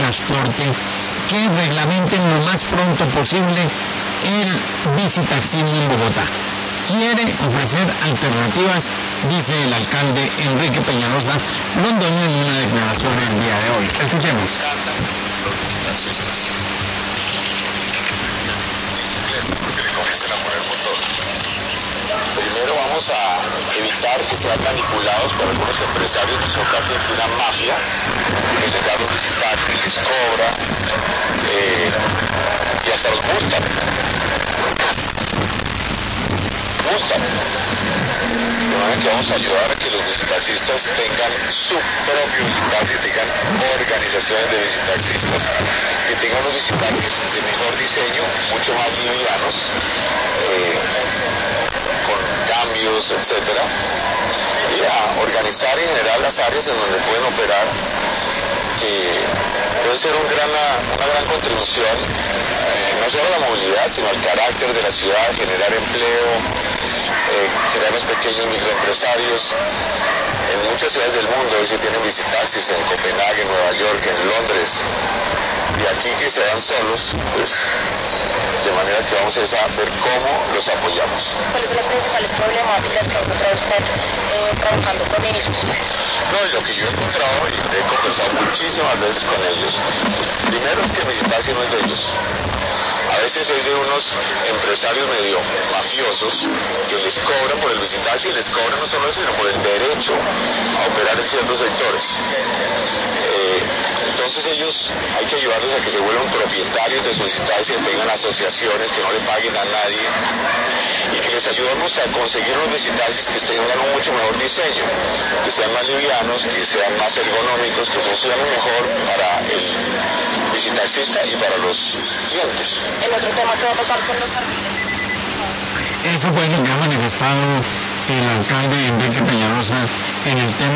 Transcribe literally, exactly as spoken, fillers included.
Transporte que reglamenten lo más pronto posible el visitaxismo en Bogotá. Quiere ofrecer alternativas, dice el alcalde Enrique Peñalosa Londoño en una declaración el día de hoy. Escuchemos. Que le comiencen a poner motor. Primero vamos a evitar que sean manipulados por algunos empresarios que son casi una mafia, que les dan los visitaxis, les cobra eh, y hasta los multan. Multan. De manera que vamos a ayudar a que los visitaxistas tengan su propio visitaxi, tengan organizaciones de visitaxistas, que tengan unos visitaxis de mejor diseño, mucho más livianos, eh, con cambios, etcétera, y a organizar y generar las áreas en donde pueden operar, que puede ser un gran, una gran contribución, eh, no solo a la movilidad, sino al carácter de la ciudad, generar empleo, eh, crear los pequeños microempresarios. En muchas ciudades del mundo hoy se tienen visitaxis, en Copenhague, en Nueva York, en Londres, y aquí que se dan solos, pues de manera que vamos a ver cómo los apoyamos. ¿Cuáles son las principales problemáticas que ha encontrado usted eh, trabajando con ellos? No, lo que yo he encontrado, y he conversado muchísimas veces con ellos, primero es que el visitaxi no es de ellos. A veces es de unos empresarios medio mafiosos que les cobran por el visitaxi, y les cobran no solo eso, sino por el derecho a operar en ciertos sectores. Eh, entonces ellos hay que ayudarles a que se vuelvan propietarios de su visitaxi, que tengan asociaciones, que no le paguen a nadie, y que les ayudemos a conseguir unos visitaxis que tengan un mucho mejor diseño, que sean más livianos, que sean más ergonómicos, que funcionen mejor para el visitaxista y para los clientes. El otro tema que va a pasar con los árboles. Eso fue lo que ha manifestado el alcalde Enrique Peñalosa en el tema